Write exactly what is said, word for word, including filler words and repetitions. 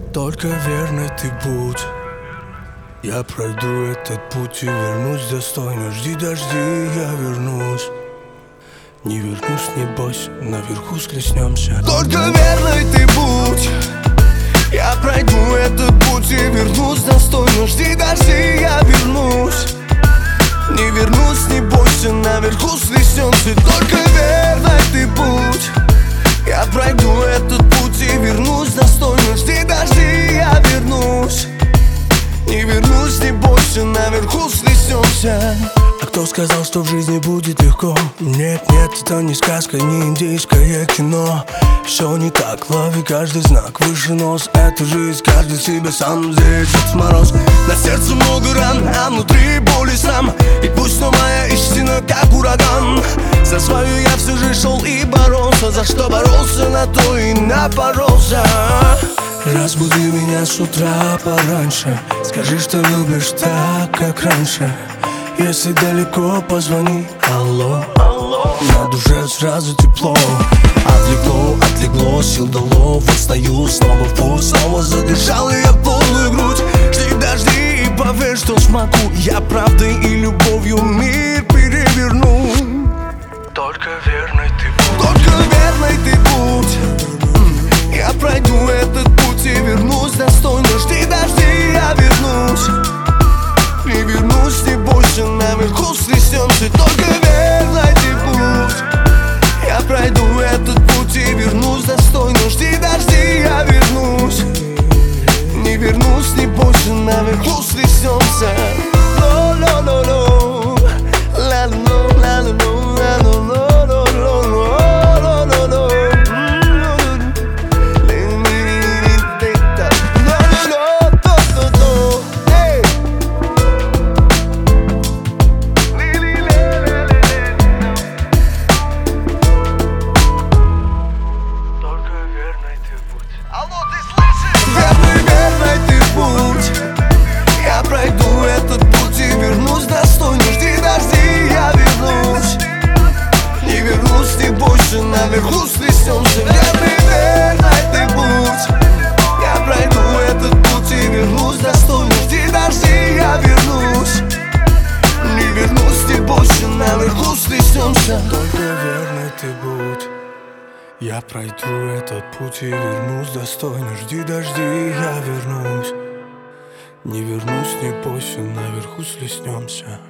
Только верный ты будь. Я пройду этот путь и вернусь достойно. Жди, дожди, я вернусь. Не вернусь, не бойся, наверху схлестнемся. Только верный ты будь. Я пройду этот путь и вернусь достойно. Жди, дожди, я вернусь. Не вернусь, не бойся, наверху схлестнемся. Только верный ты будь. Я пройду этот путь и вернусь достойно. Жди, дожди, я вернусь. Не вернусь, не бойся, наверху схлестнемся. А кто сказал, что в жизни будет легко? Нет, нет, это не сказка, не индийское кино. Все не так, лови каждый знак, выше нос. Это жизнь, каждый себе сам, здесь Дед Мороз. На сердце много ран, а внутри боль и срам. И пусть, но моя истина как ураган. За свою я все же шел и боролся. За что боролся, на то и напоролся. Разбуди меня с утра пораньше. Скажи, что любишь так, как раньше. Если далеко, позвони, алло, алло. На душе сразу тепло. Отлегло, отлегло, сил дало. Вот стою снова в путь, снова задышал и я полную грудь. Жди, дожди и поверь, что смогу. Я правдой и любовью мир переверну. Только верный ты будь. Только верный ты будь. Я пройду этот путь и вернусь достойно. Жди, дожди, я вернусь. Не вернусь, не бойся, наверху схлестнемся. Только верный ты будь. Я пройду этот путь и вернусь достойно. Жди, дожди, я вернусь. Не вернусь, не бойся, наверху схлестнемся. Ло-ло-ло-ло, ла-ло-ло-ло-ло, ла-ло-ло-ло-ло. Наверху схлестнемся. Верный, верный ты будь. Я пройду этот путь и вернусь достойно. Жди, дожди, я вернусь. Не вернусь, не бойся, наверху схлестнемся. Только верный ты будь. Я пройду этот путь и вернусь достойно. Жди, дожди, я вернусь. Не вернусь, не бойся, наверху схлестнемся.